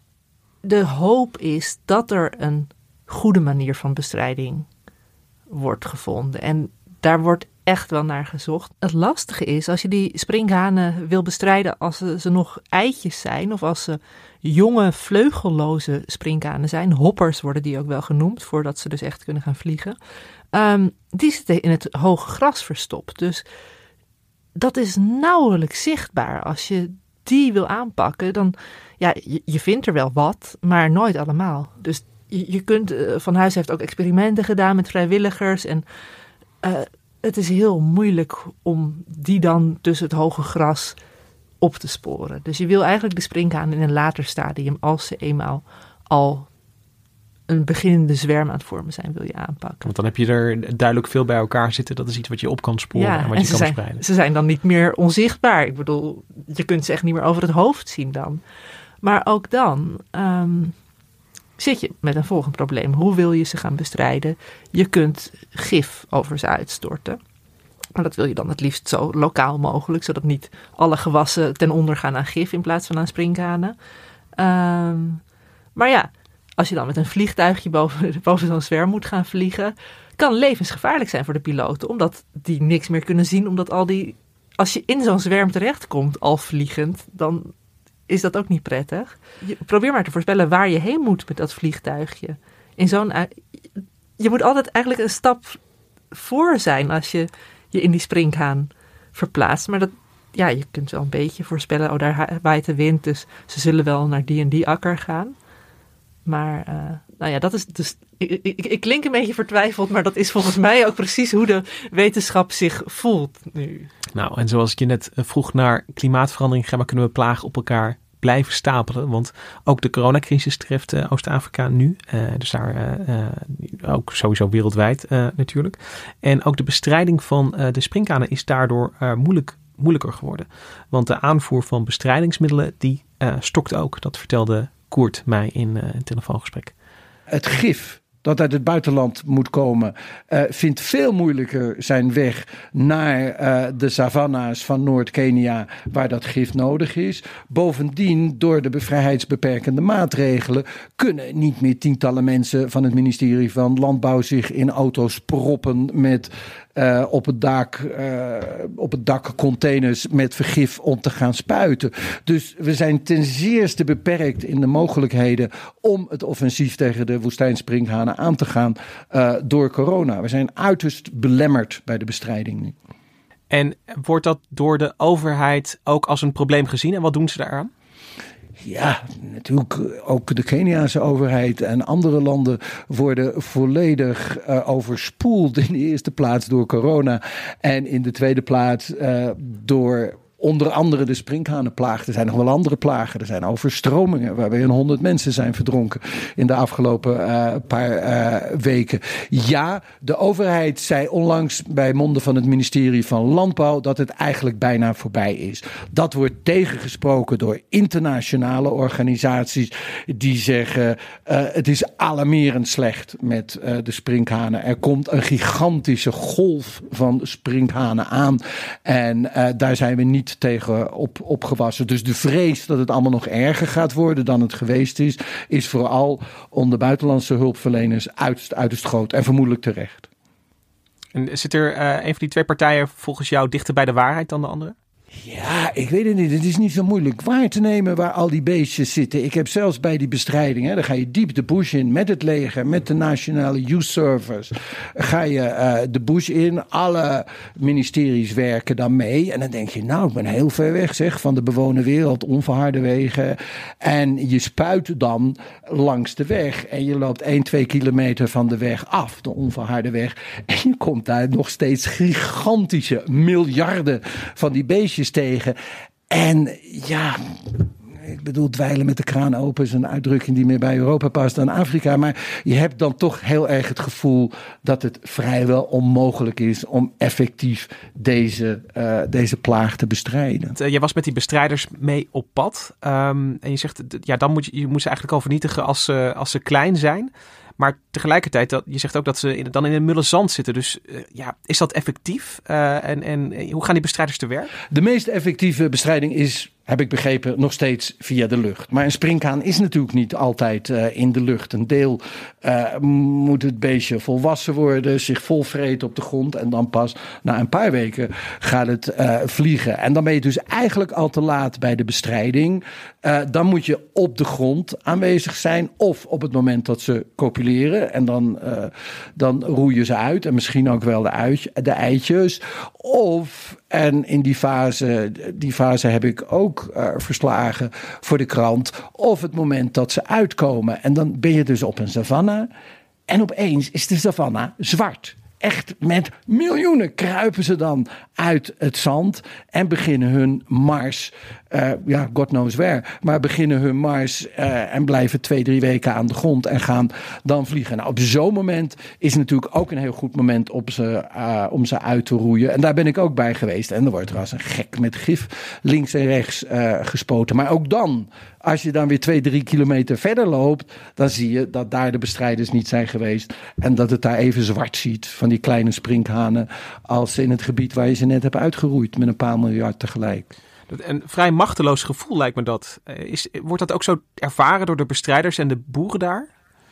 Speaker 3: de hoop is dat er een goede manier van bestrijding wordt gevonden. En daar wordt echt wel naar gezocht. Het lastige is, als je die sprinkhanen wil bestrijden als ze, ze nog eitjes zijn, of als ze jonge vleugelloze sprinkhanen zijn, hoppers worden die ook wel genoemd, voordat ze dus echt kunnen gaan vliegen, um, die zitten in het hoge gras verstopt. Dus dat is nauwelijks zichtbaar. Als je die wil aanpakken, dan, ja, je, je vindt er wel wat, maar nooit allemaal. Dus je, je kunt, uh, Van Huis heeft ook experimenten gedaan met vrijwilligers en uh, het is heel moeilijk om die dan tussen het hoge gras op te sporen. Dus je wil eigenlijk de sprinkhaan in een later stadium, als ze eenmaal al een beginnende zwerm aan het vormen zijn, wil je aanpakken.
Speaker 2: Want dan heb je er duidelijk veel bij elkaar zitten. Dat is iets wat je op kan sporen
Speaker 3: ja,
Speaker 2: en wat
Speaker 3: en
Speaker 2: je kan
Speaker 3: zijn,
Speaker 2: verspreiden.
Speaker 3: Ze zijn dan niet meer onzichtbaar. Ik bedoel, je kunt ze echt niet meer over het hoofd zien dan. Maar ook dan um, zit je met een volgend probleem. Hoe wil je ze gaan bestrijden? Je kunt gif over ze uitstorten. Maar dat wil je dan het liefst zo lokaal mogelijk, zodat niet alle gewassen ten onder gaan aan gif in plaats van aan sprinkhanen. Um, maar ja, als je dan met een vliegtuigje boven, boven zo'n zwerm moet gaan vliegen, kan levensgevaarlijk zijn voor de piloten, omdat die niks meer kunnen zien, omdat al die, als je in zo'n zwerm terechtkomt, al vliegend, dan is dat ook niet prettig. Je, probeer maar te voorspellen waar je heen moet met dat vliegtuigje. In zo'n, je moet altijd eigenlijk een stap voor zijn als je je in die sprinkhaan verplaatst. Maar dat, ja, je kunt wel een beetje voorspellen, oh, daar waait de wind, dus ze zullen wel naar die en die akker gaan. Maar, uh, nou ja, dat is dus. Ik, ik, ik klink een beetje vertwijfeld, maar dat is volgens mij ook precies hoe de wetenschap zich voelt nu.
Speaker 2: Nou, en zoals ik je net vroeg naar klimaatverandering, Gemma, kunnen we plagen op elkaar blijven stapelen. Want ook de coronacrisis treft uh, Oost-Afrika nu. Uh, dus daar uh, uh, ook sowieso wereldwijd uh, natuurlijk. En ook de bestrijding van uh, de sprinkhanen is daardoor uh, moeilijk, moeilijker geworden. Want de aanvoer van bestrijdingsmiddelen, die uh, stokt ook. Dat vertelde Koert mij in uh, een telefoongesprek.
Speaker 4: Het gif dat uit het buitenland moet komen, uh, vindt veel moeilijker zijn weg naar uh, de savanna's van Noord-Kenia, waar dat gif nodig is. Bovendien, door de vrijheidsbeperkende maatregelen, kunnen niet meer tientallen mensen van het ministerie van Landbouw zich in auto's proppen met Uh, op het dak, uh, op het dak containers met vergif om te gaan spuiten. Dus we zijn ten zeerste beperkt in de mogelijkheden om het offensief tegen de woestijnsprinkhanen aan te gaan uh, door corona. We zijn uiterst belemmerd bij de bestrijding nu.
Speaker 2: En wordt dat door de overheid ook als een probleem gezien? En wat doen ze daaraan?
Speaker 4: Ja, natuurlijk ook de Keniaanse overheid en andere landen worden volledig uh, overspoeld. In de eerste plaats door corona en in de tweede plaats uh, door onder andere de sprinkhanenplaag. Er zijn nog wel andere plagen. Er zijn overstromingen waarbij een honderd mensen zijn verdronken in de afgelopen uh, paar uh, weken. Ja, de overheid zei onlangs bij monden van het ministerie van Landbouw dat het eigenlijk bijna voorbij is. Dat wordt tegengesproken door internationale organisaties die zeggen uh, het is alarmerend slecht met uh, de sprinkhanen. Er komt een gigantische golf van sprinkhanen aan en uh, daar zijn we niet tegen op, opgewassen. Dus de vrees dat het allemaal nog erger gaat worden dan het geweest is, is vooral onder buitenlandse hulpverleners uiterst, uiterst groot en vermoedelijk terecht.
Speaker 2: En zit er uh, een van die twee partijen volgens jou dichter bij de waarheid dan de andere?
Speaker 4: Ja, ik weet het niet. Het is niet zo moeilijk waar te nemen waar al die beestjes zitten. Ik heb zelfs bij die bestrijding, hè, dan ga je diep de bush in met het leger, met de nationale youth service. Ga je uh, de bush in, alle ministeries werken dan mee. En dan denk je, nou, ik ben heel ver weg zeg, van de bewoonde wereld, onverharde wegen. En je spuit dan langs de weg. En je loopt één, twee kilometer van de weg af, de onverharde weg. En je komt daar nog steeds gigantische miljarden van die beestjes tegen. En ja, ik bedoel, dweilen met de kraan open is een uitdrukking die meer bij Europa past dan Afrika. Maar je hebt dan toch heel erg het gevoel dat het vrijwel onmogelijk is om effectief deze, uh, deze plaag te bestrijden.
Speaker 2: Uh, jij was met die bestrijders mee op pad. Um, en je zegt, ja, dan moet je, je moet ze eigenlijk al vernietigen als ze, als ze klein zijn. Maar tegelijkertijd, dat, je zegt ook dat ze in, dan in het mulle zand zitten. Dus uh, ja, is dat effectief? Uh, en, en hoe gaan die bestrijders te werk?
Speaker 4: De meest effectieve bestrijding is, heb ik begrepen, nog steeds via de lucht. Maar een sprinkhaan is natuurlijk niet altijd uh, in de lucht. Een deel uh, moet het beestje volwassen worden, zich volvreten op de grond. En dan pas na een paar weken gaat het uh, vliegen. En dan ben je dus eigenlijk al te laat bij de bestrijding. Uh, dan moet je op de grond aanwezig zijn. Of op het moment dat ze copuleren. En dan, uh, dan roeien ze uit. En misschien ook wel de, uit, de eitjes. Of, en in die fase, die fase heb ik ook uh, verslagen voor de krant. Of het moment dat ze uitkomen. En dan ben je dus op een savanne. En opeens is de savanne zwart. Echt met miljoenen kruipen ze dan uit het zand en beginnen hun mars. Uh, ja, God knows where. Maar beginnen hun mars uh, en blijven twee, drie weken aan de grond en gaan dan vliegen. Nou, op zo'n moment is natuurlijk ook een heel goed moment op ze, uh, om ze uit te roeien. En daar ben ik ook bij geweest. En er wordt er als een gek met gif links en rechts uh, gespoten. Maar ook dan, als je dan weer twee, drie kilometer verder loopt, dan zie je dat daar de bestrijders niet zijn geweest. En dat het daar even zwart ziet van die kleine sprinkhanen als in het gebied waar je ze net hebt uitgeroeid met een paar miljard tegelijk.
Speaker 2: Een vrij machteloos gevoel lijkt me dat. Is, wordt dat ook zo ervaren door de bestrijders en de boeren daar?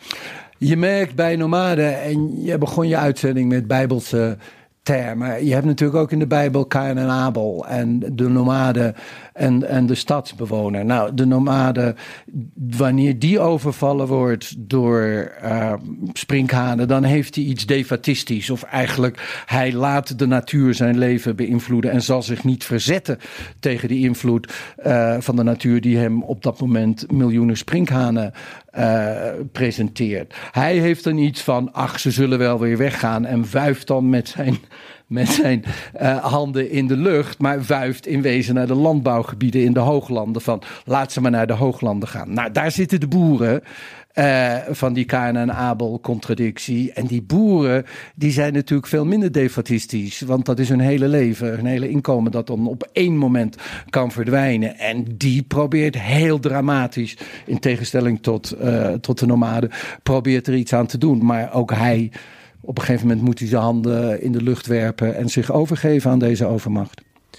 Speaker 4: Je merkt bij nomaden, en je begon je uitzending met bijbelse termen. Je hebt natuurlijk ook in de Bijbel Kain en Abel en de nomaden en, en de stadsbewoner. Nou, de nomaden, wanneer die overvallen wordt door uh, sprinkhanen, dan heeft hij iets defatistisch. Of eigenlijk, hij laat de natuur zijn leven beïnvloeden en zal zich niet verzetten tegen die invloed uh, van de natuur die hem op dat moment miljoenen sprinkhanen uh, presenteert. Hij heeft dan iets van, ach, ze zullen wel weer weggaan en wuift dan met zijn met zijn uh, handen in de lucht, maar wuift in wezen naar de landbouwgebieden in de hooglanden van laat ze maar naar de hooglanden gaan. Nou, daar zitten de boeren uh, van die Kain en Abel contradictie. En die boeren, die zijn natuurlijk veel minder defatistisch, want dat is hun hele leven, hun hele inkomen dat dan op één moment kan verdwijnen. En die probeert heel dramatisch, in tegenstelling tot, uh, tot de nomaden, probeert er iets aan te doen. Maar ook hij, op een gegeven moment moet hij zijn handen in de lucht werpen en zich overgeven aan deze overmacht.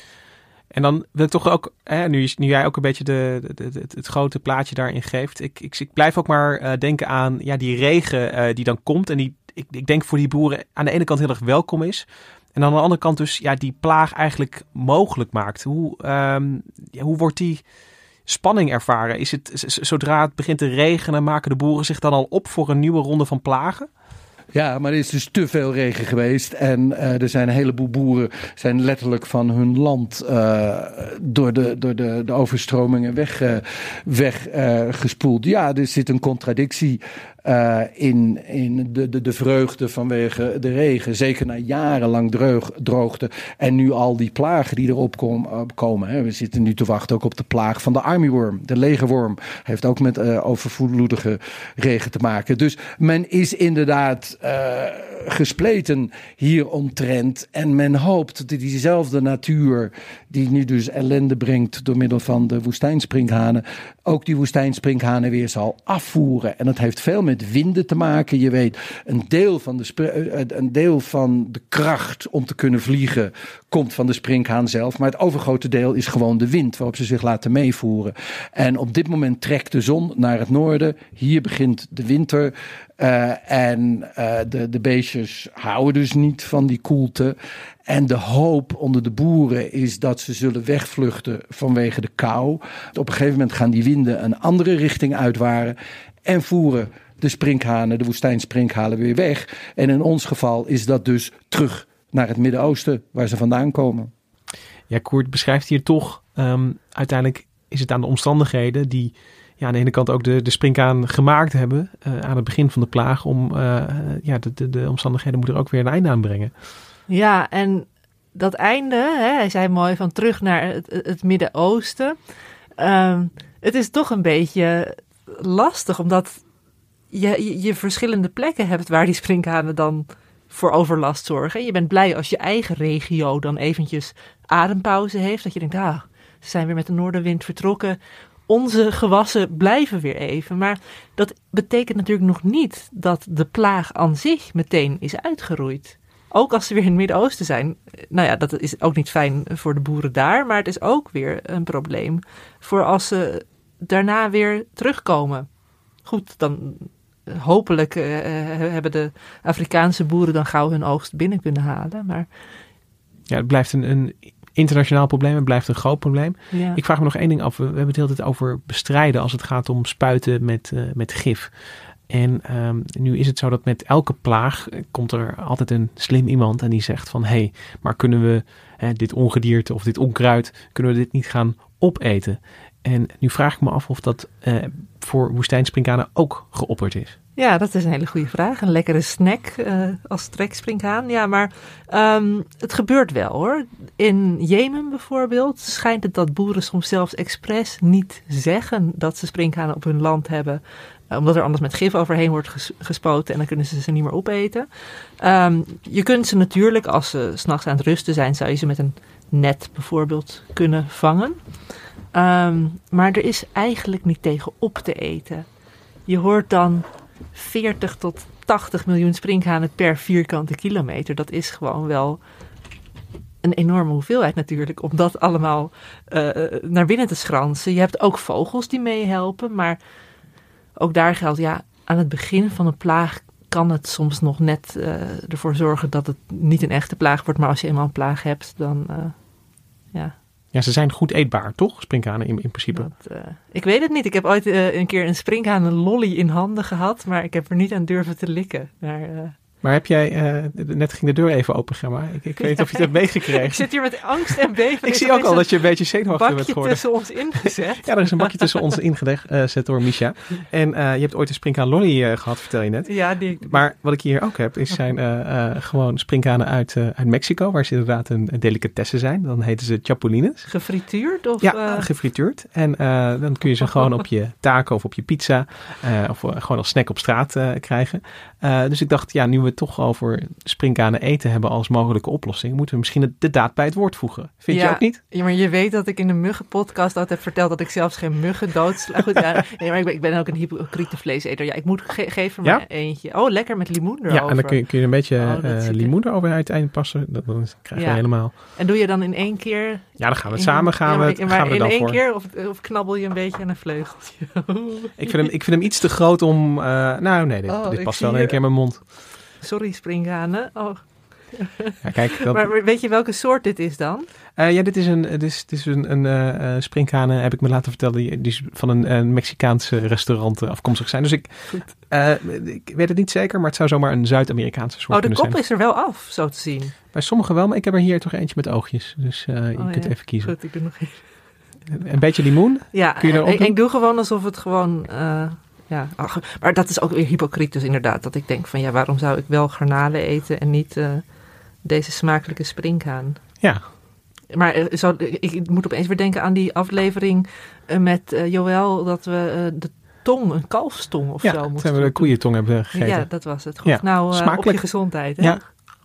Speaker 2: En dan wil ik toch ook, hè, nu, nu jij ook een beetje de, de, de, het grote plaatje daarin geeft. Ik, ik, ik blijf ook maar uh, denken aan ja, die regen uh, die dan komt. En die, ik, ik denk voor die boeren aan de ene kant heel erg welkom is. En aan de andere kant dus ja, die plaag eigenlijk mogelijk maakt. Hoe, um, ja, hoe wordt die spanning ervaren? Is het, zodra het begint te regenen, maken de boeren zich dan al op voor een nieuwe ronde van plagen?
Speaker 4: Ja, maar er is dus te veel regen geweest en uh, er zijn een heleboel boeren zijn letterlijk van hun land uh, door, de, door de, de overstromingen weggespoeld. Weg, uh, gespoeld. Ja, er zit een contradictie uh, in, in de, de, de vreugde vanwege de regen. Zeker na jarenlang droog, droogte en nu al die plagen die erop kom, uh, komen. Hè. We zitten nu te wachten ook op de plaag van de armyworm. De legerworm heeft ook met uh, overvloedige regen te maken. Dus men is inderdaad Uh, gespleten hieromtrent. En men hoopt dat diezelfde natuur die nu dus ellende brengt door middel van de woestijnsprinkhanen, ook die woestijnsprinkhanen weer zal afvoeren. En dat heeft veel met met winden te maken. Je weet, een deel van de, spr- een deel van de kracht om te kunnen vliegen komt van de sprinkhaan zelf. Maar het overgrote deel is gewoon de wind waarop ze zich laten meevoeren. En op dit moment trekt de zon naar het noorden. Hier begint de winter. Uh, en uh, de, de beestjes houden dus niet van die koelte. En de hoop onder de boeren is dat ze zullen wegvluchten vanwege de kou. Op een gegeven moment gaan die winden een andere richting uitwaren en voeren de sprinkhanen, de woestijnsprinkhanen weer weg. En in ons geval is dat dus terug naar het Midden-Oosten waar ze vandaan komen.
Speaker 2: Ja, Koert beschrijft hier toch, um, uiteindelijk is het aan de omstandigheden die ja, aan de ene kant ook de, de sprinkhaan gemaakt hebben uh, aan het begin van de plaag. Om uh, ja, de, de, de omstandigheden moeten er ook weer een einde aan brengen.
Speaker 3: Ja, en dat einde, hè, hij zei mooi van terug naar het, het Midden-Oosten. Um, het is toch een beetje lastig, omdat je, je, je verschillende plekken hebt waar die sprinkhanen dan voor overlast zorgen. Je bent blij als je eigen regio dan eventjes adempauze heeft. Dat je denkt, ah, ze zijn weer met de noordenwind vertrokken. Onze gewassen blijven weer even. Maar dat betekent natuurlijk nog niet dat de plaag aan zich meteen is uitgeroeid. Ook als ze weer in het Midden-Oosten zijn. Nou ja, dat is ook niet fijn voor de boeren daar. Maar het is ook weer een probleem voor als ze daarna weer terugkomen. Goed, dan hopelijk uh, hebben de Afrikaanse boeren dan gauw hun oogst binnen kunnen halen. Maar
Speaker 2: ja, het blijft een, een internationaal probleem. Het blijft een groot probleem. Ja. Ik vraag me nog één ding af. We hebben het de hele tijd over bestrijden als het gaat om spuiten met, uh, met gif. En um, nu is het zo dat met elke plaag komt er altijd een slim iemand en die zegt van, hé, hey, maar kunnen we hè, dit ongedierte of dit onkruid, kunnen we dit niet gaan opeten? En nu vraag ik me af of dat uh, voor woestijnsprinkhanen ook geopperd is.
Speaker 3: Ja, dat is een hele goede vraag. Een lekkere snack uh, als treksprinkhaan. Ja, maar um, het gebeurt wel hoor. In Jemen bijvoorbeeld schijnt het dat boeren soms zelfs expres niet zeggen dat ze sprinkhanen op hun land hebben, omdat er anders met gif overheen wordt ges- gespoten en dan kunnen ze ze niet meer opeten. Um, je kunt ze natuurlijk, als ze 's nachts aan het rusten zijn, zou je ze met een net bijvoorbeeld kunnen vangen. Um, maar er is eigenlijk niet tegen op te eten. Je hoort dan veertig tot tachtig miljoen sprinkhanen per vierkante kilometer. Dat is gewoon wel een enorme hoeveelheid natuurlijk, om dat allemaal uh, naar binnen te schransen. Je hebt ook vogels die meehelpen, maar ook daar geldt, ja, aan het begin van een plaag kan het soms nog net uh, ervoor zorgen dat het niet een echte plaag wordt. Maar als je eenmaal een plaag hebt, dan uh, ja...
Speaker 2: Ja, ze zijn goed eetbaar, toch? Sprinkhanen in, in principe.
Speaker 3: Dat, uh, ik weet het niet. Ik heb ooit uh, een keer een sprinkhaan lolly in handen gehad, maar ik heb er niet aan durven te likken. Maar, uh...
Speaker 2: maar heb jij, uh, net ging de deur even open, Gemma. Ik, ik weet niet of je het hebt meegekregen.
Speaker 3: Ik zit hier met angst en beven.
Speaker 2: Ik zie ook al dat je een beetje zenuwachtig bent geworden.
Speaker 3: Bakje tussen ons ingezet.
Speaker 2: Ja, er is een bakje tussen ons ingezet uh, door Misha. En uh, je hebt ooit een sprinkhaan lolly uh, gehad, vertel je net.
Speaker 3: Ja, die...
Speaker 2: Maar wat ik hier ook heb, is zijn uh, uh, gewoon sprinkhanen uit, uh, uit Mexico, waar ze inderdaad een, een delicatesse zijn. Dan heten ze chapulines.
Speaker 3: Gefrituurd? Of,
Speaker 2: ja,
Speaker 3: uh...
Speaker 2: gefrituurd. En uh, dan kun je ze gewoon op je taco of op je pizza uh, of uh, gewoon als snack op straat uh, krijgen. Uh, dus ik dacht, ja, nu we het toch over sprinkhanen eten hebben als mogelijke oplossing, moeten we misschien de daad bij het woord voegen. Vind
Speaker 3: ja,
Speaker 2: je ook niet?
Speaker 3: Ja, maar je weet dat ik in de muggenpodcast altijd heb verteld dat ik zelfs geen muggen doodsla. Goed, ja, nee, maar ik ben, ik ben ook een hypocriete vleeseter. Ja, ik moet ge- geef er maar ja? eentje. Oh, lekker met limoen erover.
Speaker 2: Ja, en dan kun je, kun je een beetje
Speaker 3: oh,
Speaker 2: uh, limoen erover uit het eind passen. Dan, dan krijg je ja. helemaal...
Speaker 3: En doe je dan in één keer...
Speaker 2: Ja, dan gaan we het samen gaan ja, maar, we,
Speaker 3: maar
Speaker 2: gaan we
Speaker 3: in
Speaker 2: dan
Speaker 3: één
Speaker 2: voor.
Speaker 3: keer of, of knabbel je een beetje aan een vleugeltje?
Speaker 2: ik, vind hem, ik vind hem iets te groot om... Uh, nou, nee, dit, oh, dit past wel in één keer in mijn mond.
Speaker 3: Sorry, sprinkhanen. Oh.
Speaker 2: Ja, kijk, dat...
Speaker 3: Maar weet je welke soort dit is dan?
Speaker 2: Uh, ja, dit is een, dit is, dit is een, een uh, sprinkhanen, heb ik me laten vertellen, die, die van een, een Mexicaanse restaurant afkomstig zijn. Dus ik, uh, ik weet het niet zeker, maar het zou zomaar een Zuid-Amerikaanse soort kunnen zijn.
Speaker 3: Oh, de kop is er wel af, zo te zien.
Speaker 2: Bij sommigen wel, maar ik heb er hier toch eentje met oogjes. Dus uh, je
Speaker 3: oh,
Speaker 2: kunt
Speaker 3: ja.
Speaker 2: even kiezen.
Speaker 3: Goed, ik doe nog even.
Speaker 2: Een beetje limoen?
Speaker 3: Ja,
Speaker 2: kun je erop
Speaker 3: ik,
Speaker 2: doen?
Speaker 3: ik doe gewoon alsof het gewoon... Uh, Ja, ach, maar dat is ook weer hypocriet dus inderdaad. Dat ik denk van ja, waarom zou ik wel garnalen eten en niet uh, deze smakelijke sprinkhaan?
Speaker 2: Ja.
Speaker 3: Maar uh, zo, ik, ik moet opeens weer denken aan die aflevering uh, met uh, Joël, dat we uh, de tong, een kalfstong of
Speaker 2: ja,
Speaker 3: zo moesten.
Speaker 2: Ja, hebben we de koeientong hebben gegeten.
Speaker 3: Ja, dat was het. Goed,
Speaker 2: ja.
Speaker 3: nou, uh, op je gezondheid. Hè? Ja.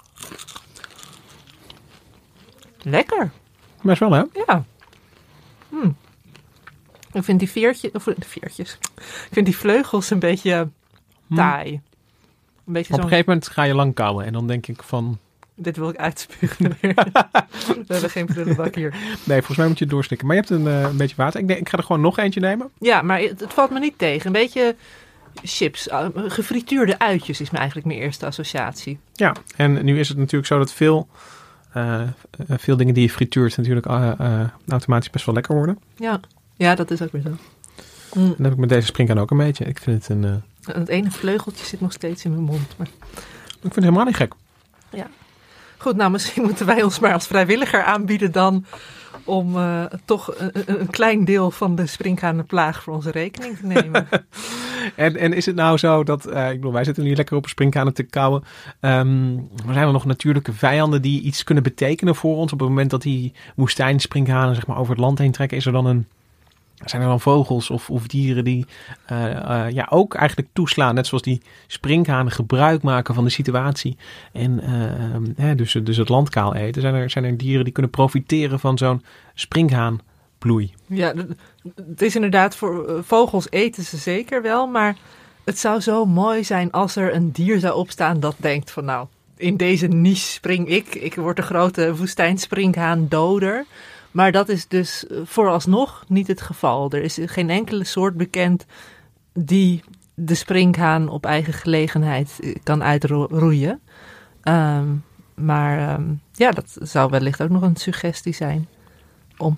Speaker 3: Lekker.
Speaker 2: Maar is wel hè?
Speaker 3: Ja. Hm. Ik vind die veertjes, of de veertjes, ik vind die vleugels een beetje taai. Een beetje
Speaker 2: Op
Speaker 3: zo'n...
Speaker 2: een gegeven moment ga je lang kauwen en dan denk ik van...
Speaker 3: Dit wil ik uitspugen. We hebben geen prullenbak hier.
Speaker 2: Nee, volgens mij moet je het doorslikken. Maar je hebt een, uh, een beetje water. Ik, denk, ik ga er gewoon nog eentje nemen.
Speaker 3: Ja, maar het, het valt me niet tegen. Een beetje chips, uh, gefrituurde uitjes is me eigenlijk mijn eerste associatie.
Speaker 2: Ja, en nu is het natuurlijk zo dat veel, uh, veel dingen die je frituurt natuurlijk uh, uh, automatisch best wel lekker worden.
Speaker 3: Ja, ja, dat is ook weer zo.
Speaker 2: Mm. En dat heb ik met deze springkaan ook een beetje. Ik vind het een... Uh...
Speaker 3: Het ene vleugeltje zit nog steeds in mijn mond. Maar...
Speaker 2: Ik vind het helemaal niet gek.
Speaker 3: Ja. Goed, nou misschien moeten wij ons maar als vrijwilliger aanbieden dan om uh, toch een, een klein deel van de springkanenplaag voor onze rekening te nemen.
Speaker 2: en, en is het nou zo dat, uh, ik bedoel, wij zitten nu lekker op een springkanen te kauwen. Um, maar zijn er nog natuurlijke vijanden die iets kunnen betekenen voor ons? Op het moment dat die woestijnspringkanen zeg maar over het land heen trekken, is er dan een... Zijn er dan vogels of, of dieren die uh, uh, ja, ook eigenlijk toeslaan, net zoals die springkanen gebruik maken van de situatie en uh, uh, dus, dus het land kaal eten? Zijn er, zijn er dieren die kunnen profiteren van zo'n springhaanbloei?
Speaker 3: Ja, het is inderdaad voor uh, vogels eten ze zeker wel, maar het zou zo mooi zijn als er een dier zou opstaan dat denkt van nou, in deze niche spring ik, ik word de grote woestijnspringhaan doder. Maar dat is dus vooralsnog niet het geval. Er is geen enkele soort bekend die de springhaan op eigen gelegenheid kan uitroeien. Um, maar um, ja, dat zou wellicht ook nog een suggestie zijn. Om,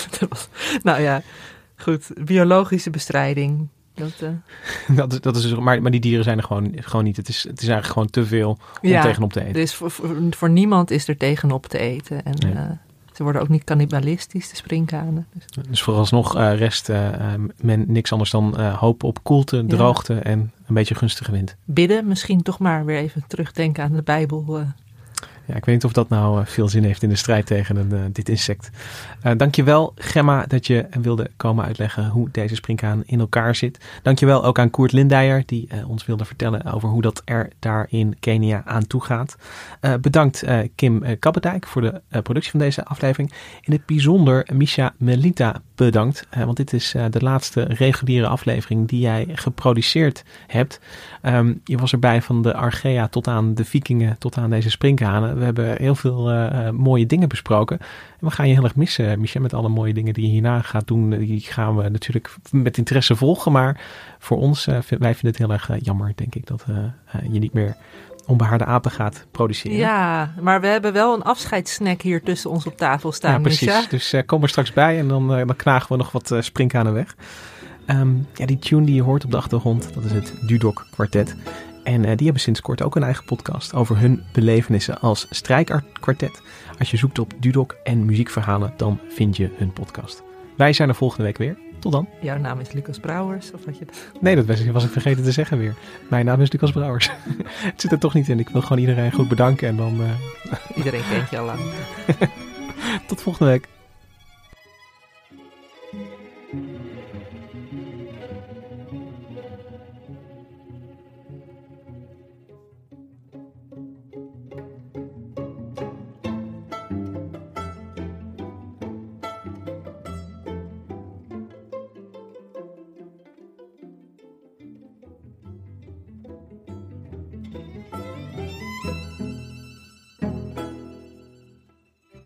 Speaker 3: nou ja, goed, biologische bestrijding. Dat, uh...
Speaker 2: dat, is, dat is, maar, maar die dieren zijn er gewoon, gewoon niet. Het is, het is eigenlijk gewoon te veel om
Speaker 3: ja,
Speaker 2: tegenop te eten.
Speaker 3: Dus voor, voor, voor niemand is er tegenop te eten. En nee. uh, ze worden ook niet cannibalistisch, de springkanen. Dus,
Speaker 2: dus vooralsnog uh, rest uh, men niks anders dan uh, hoop op koelte, droogte ja. en een beetje gunstige wind.
Speaker 3: Bidden, misschien toch maar weer even terugdenken aan de Bijbel. Uh.
Speaker 2: Ja, ik weet niet of dat nou uh, veel zin heeft in de strijd tegen een, uh, dit insect. Uh, dankjewel Gemma dat je wilde komen uitleggen hoe deze springkaan in elkaar zit. Dankjewel ook aan Koert Lindeyer die uh, ons wilde vertellen over hoe dat er daar in Kenia aan toe gaat. Uh, bedankt uh, Kim uh, Kappendijk voor de uh, productie van deze aflevering. In het bijzonder Misha Melita bedankt. Uh, want dit is uh, de laatste reguliere aflevering die jij geproduceerd hebt. Um, je was erbij van de Archaea tot aan de Vikingen tot aan deze springkanen. We hebben heel veel uh, mooie dingen besproken. En we gaan je heel erg missen, Michel, met alle mooie dingen die je hierna gaat doen. Die gaan we natuurlijk met interesse volgen. Maar voor ons, uh, vind, wij vinden het heel erg uh, jammer, denk ik, dat uh, uh, je niet meer onbehaarde apen gaat produceren.
Speaker 3: Ja, maar we hebben wel een afscheidssnack hier tussen ons op tafel staan,
Speaker 2: ja, precies.
Speaker 3: Misha.
Speaker 2: Dus uh, kom er straks bij en dan, uh, dan knagen we nog wat uh, springkanen weg. Um, ja, die tune die je hoort op de achtergrond, dat is het Dudok Kwartet. En uh, die hebben sinds kort ook een eigen podcast over hun belevenissen als strijkkwartet. Als je zoekt op Dudok en muziekverhalen, dan vind je hun podcast. Wij zijn er volgende week weer. Tot dan.
Speaker 3: Jouw naam is Lucas Brouwers, of wat je...
Speaker 2: Nee, dat was, was ik vergeten te zeggen weer. Mijn naam is Lucas Brouwers. Het zit er toch niet in. Ik wil gewoon iedereen goed bedanken en dan... Uh...
Speaker 3: Iedereen kent je al lang.
Speaker 2: Tot volgende week.